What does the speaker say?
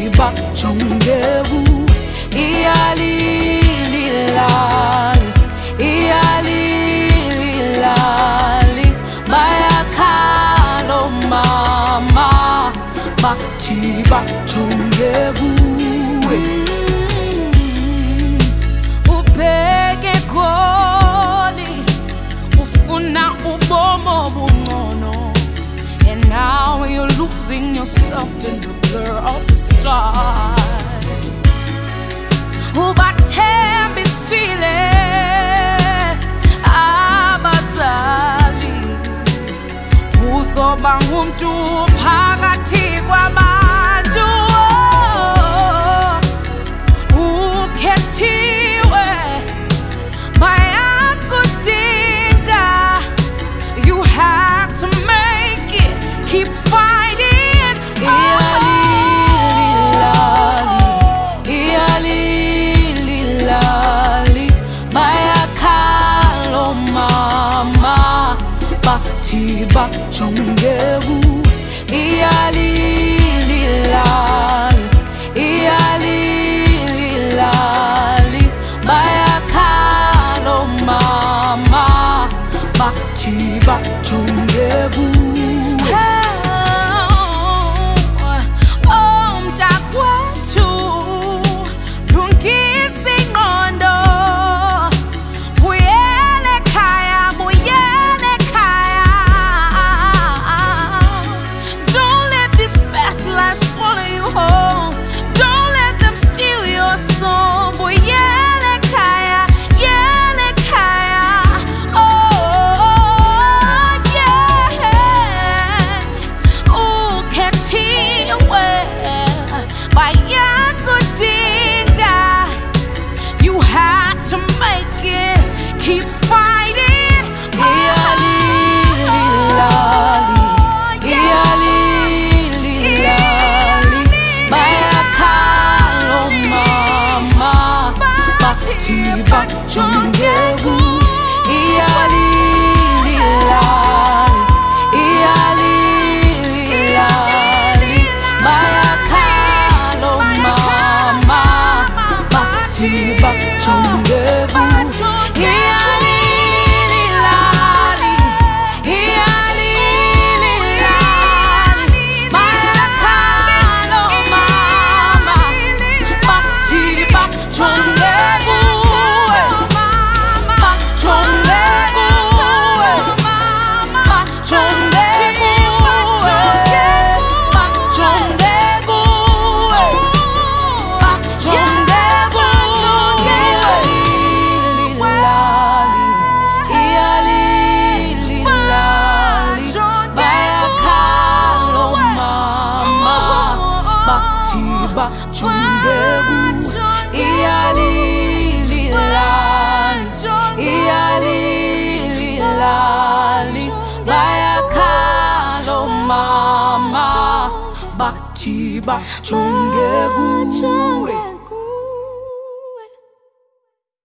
Batiba chongebu iyalililali iyalililali bayakalo mama Batiba chongebu ubheke khona ufuna ubomo buncono. And now you're losing yourself in the blur of the stars. Ubathembisile abazali uzoba ngumuntu phakathi kwabantu ukhethiwe bayakudinga. You have to make it, keep fighting. Iyalililali bayakalo mama Batiba chongebu iyalililali iyalililali bayakalo mama Batiba chongebu. Keep fighting. Iyalililali iyalililali bayakalo mama Batiba chongebu iyalililali iyalililali bayakalo mama Batiba chongebu. Batiba chongebu iyalililali iyalililali bayakalo mama Batiba chongebu.